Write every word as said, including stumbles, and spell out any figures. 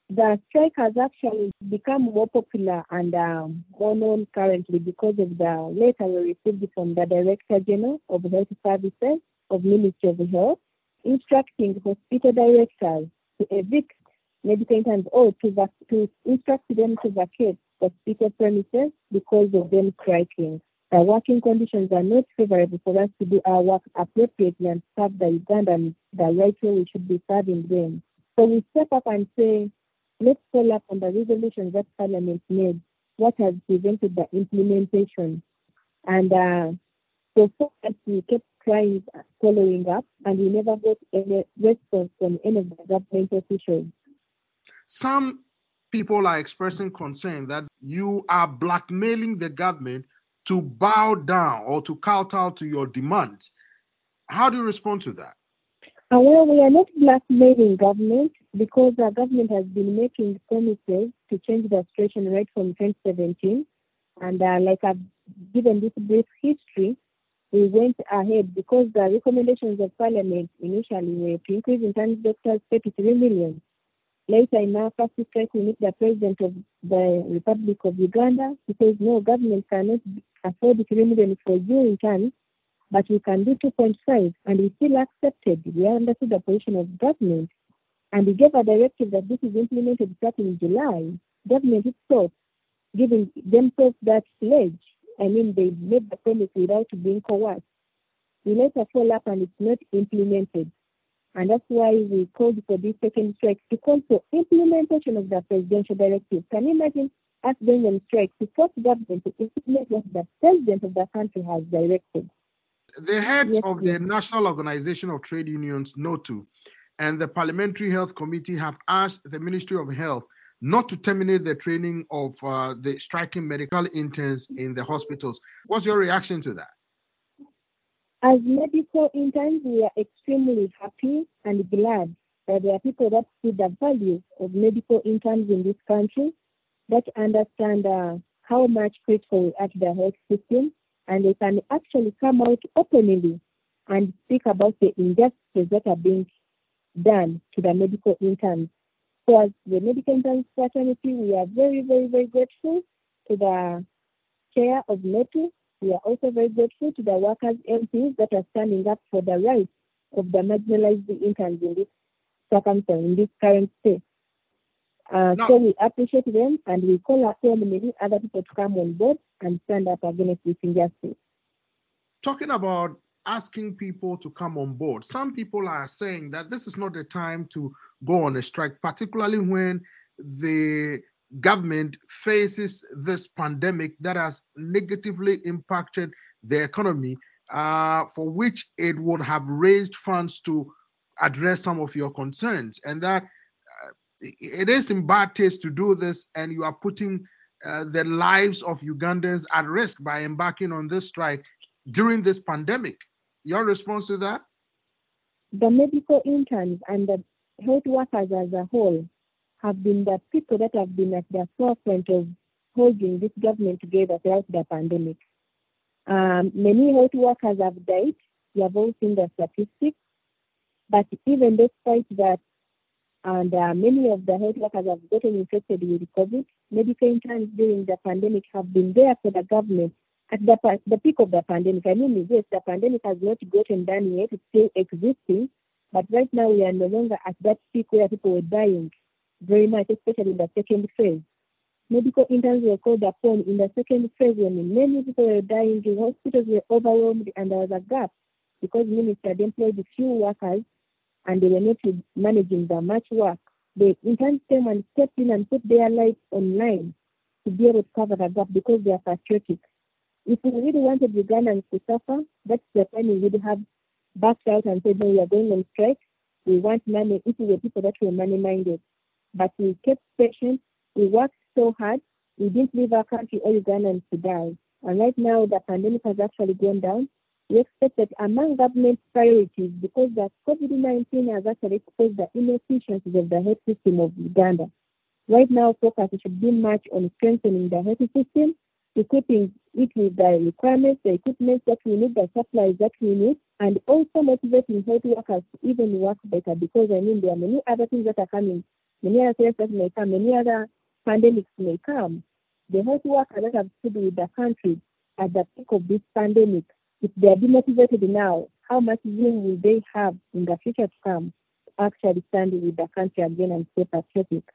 The strike has actually become more popular and um, more known currently because of the letter we received from the Director General of Health Services of Ministry of Health, instructing hospital directors to evict medical interns or to, vac- to instruct them to vacate hospital premises because of them striking. The working conditions are not favorable for us to do our work appropriately and serve the Ugandans the right way we should be serving them. So we step up and say, let's follow up on the resolutions that Parliament made. What has prevented the implementation? And uh, so far, we kept trying, following up, and we never got any response from any of the government officials. Some people are expressing concern that you are blackmailing the government to bow down or to kowtow to your demands. How do you respond to that? Uh, well, we are not blackmailing government because the government has been making promises to change the situation right from twenty seventeen. And uh, like I've given this brief history, we went ahead because the recommendations of Parliament initially were to increase intern doctors thirty-three million. Later in our first strike, we meet the President of the Republic of Uganda. He says, no, government cannot afford three million for you interns, but we can do two point five, and we still accepted. We understood the position of government, and we gave a directive that this is implemented starting in July. Government itself giving themselves that pledge. I mean, they made the promise without being coerced. We later follow up, and it's not implemented. And that's why we called for this second strike to call for implementation of the presidential directive. Can you imagine us going on strike to force government to implement what the president of the country has directed? The heads Yes, of yes. the National Organization of Trade Unions, NOTU, and the Parliamentary Health Committee have asked the Ministry of Health not to terminate the training of uh, the striking medical interns in the hospitals. What's your reaction to that? As medical interns, we are extremely happy and glad that there are people that see the value of medical interns in this country, that understand uh, how much critical we are to the health system, and they can actually come out openly and speak about the injustices that are being done to the medical interns. So as the medical interns fraternity, we are very, very, very grateful to the chair of NOTU. We are also very grateful to the workers' M Ps that are standing up for the rights of the marginalized interns in this circumstance, in this current state. Uh, Now, so we appreciate them, and we call upon many other people to come on board and stand up against this injustice. talking about asking people to come on board, some people are saying that this is not the time to go on a strike, particularly when the government faces this pandemic that has negatively impacted the economy, uh, for which it would have raised funds to address some of your concerns, and that uh, it is in bad taste to do this, and you are putting uh, the lives of Ugandans at risk by embarking on this strike during this pandemic. Your response to that? The medical interns and the health workers as a whole have been the people that have been at the forefront of holding this government together throughout the pandemic. Um, many health workers have died. You have all seen the statistics. But even despite that, and uh, many of the health workers have gotten infected with COVID, medical interns during the pandemic have been there for the government at the, the peak of the pandemic. I mean, yes, the pandemic has not gotten done yet. It's still existing. But right now, we are no longer at that peak where people were dying very much, especially in the second phase. Medical interns were called upon in the second phase when many people were dying, the hospitals were overwhelmed, and there was a gap because ministry had employed few workers and they were not managing the much work. The interns came and stepped in and put their lives online to be able to cover the gap because they are patriotic. If we really wanted Ugandans to suffer, that's the time we would have backed out and said, no, we are going on strike. We want money. If we were people that were money-minded. But we kept patient. We worked so hard. We didn't leave our country or Ugandans to die. And right now, the pandemic has actually gone down. We expect that among government priorities, because the COVID nineteen has actually exposed the inefficiencies of the health system of Uganda. Right now, focus should be much on strengthening the health system, equipping it with the requirements, the equipment that we need, the supplies that we need, and also motivating health workers to even work better because, I mean, there are many other things that are coming many other threats that may come, many other pandemics may come. The health workers that have stood with the country at the peak of this pandemic, if they are demotivated now, how much room will they have in the future to come to actually stand with the country again and stay patriotic?